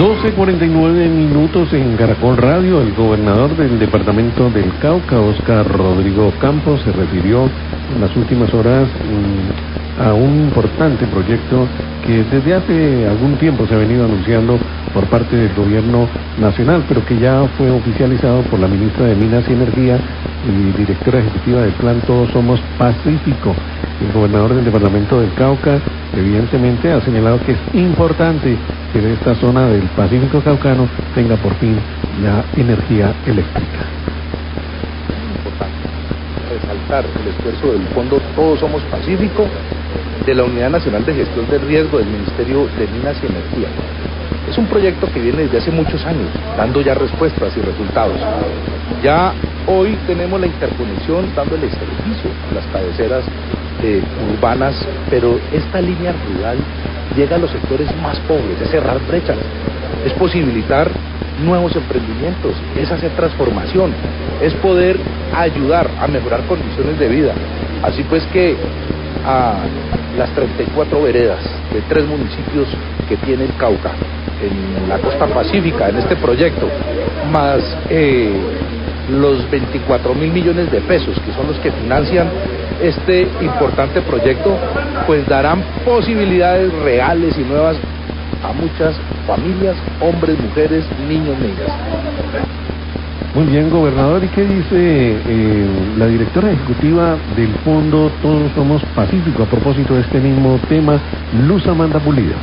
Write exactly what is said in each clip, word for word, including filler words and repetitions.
doce cuarenta y nueve minutos en Caracol Radio. El gobernador del departamento del Cauca, Óscar Rodrigo Campos, se refirió en las últimas horas mmm, a un importante proyecto que desde hace algún tiempo se ha venido anunciando por parte del gobierno nacional, pero que ya fue oficializado por la ministra de Minas y Energía y directora ejecutiva del plan Todos Somos Pacífico. El gobernador del departamento del Cauca evidentemente ha señalado que es importante que de esta zona del Pacífico caucano tenga por fin la energía eléctrica. Es importante resaltar el esfuerzo del Fondo Todos Somos Pacífico, de la Unidad Nacional de Gestión del Riesgo del Ministerio de Minas y Energía. Es un proyecto que viene desde hace muchos años, dando ya respuestas y resultados. Ya hoy tenemos la interconexión dándole servicio a las cabeceras eh, urbanas, pero esta línea rural llega a los sectores más pobres, es cerrar brechas, es posibilitar nuevos emprendimientos, es hacer transformación, es poder ayudar a mejorar condiciones de vida. Así pues que a las treinta y cuatro veredas de tres municipios que tiene el Cauca en la costa pacífica, en este proyecto, más eh, los veinticuatro mil millones de pesos que son los que financian este importante proyecto, pues darán posibilidades reales y nuevas a muchas familias, hombres, mujeres, niños, niñas. Muy bien, gobernador, ¿y qué dice eh, la directora ejecutiva del Fondo Todos Somos Pacífico a propósito de este mismo tema, Luz Amanda Pulido?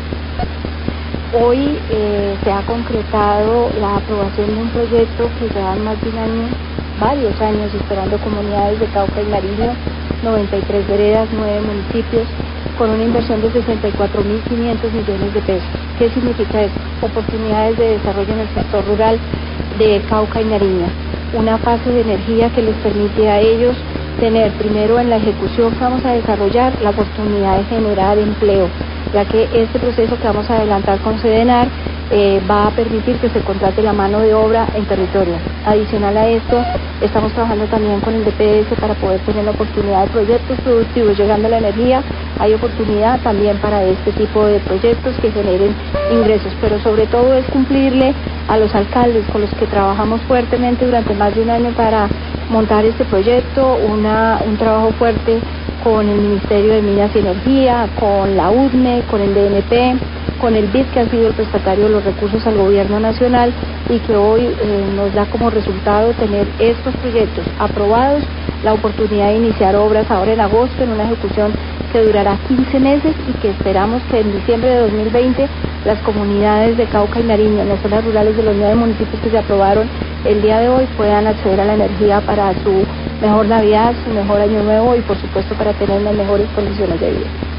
Hoy eh, se ha concretado la aprobación de un proyecto que llevan más de un año, varios años esperando comunidades de Cauca y Nariño, noventa y tres veredas, nueve municipios, con una inversión de sesenta y cuatro mil quinientos millones de pesos. ¿Qué significa eso? Oportunidades de desarrollo en el sector rural de Cauca y Nariño, una fase de energía que les permite a ellos tener primero en la ejecución que vamos a desarrollar la oportunidad de generar empleo, ya que este proceso que vamos a adelantar con Sedenar eh, va a permitir que se contrate la mano de obra en territorio. Adicional a esto, estamos trabajando también con el D P S para poder tener la oportunidad de proyectos productivos. Llegando a la energía, hay oportunidad también para este tipo de proyectos que generen ingresos, pero sobre todo es cumplirle a los alcaldes con los que trabajamos fuertemente durante más de un año para montar este proyecto, una, un trabajo fuerte con el Ministerio de Minas y Energía, con la U D M E, con el D N P, con el B I D, que ha sido el prestatario de los recursos al gobierno nacional y que hoy eh, nos da como resultado tener estos proyectos aprobados, la oportunidad de iniciar obras ahora en agosto en una ejecución que durará quince meses y que esperamos que en diciembre de dos mil veinte las comunidades de Cauca y Nariño, en las zonas rurales de los nueve municipios que se aprobaron el día de hoy, puedan acceder a la energía para su mejor Navidad, su mejor Año Nuevo y por supuesto para tener las mejores condiciones de vida.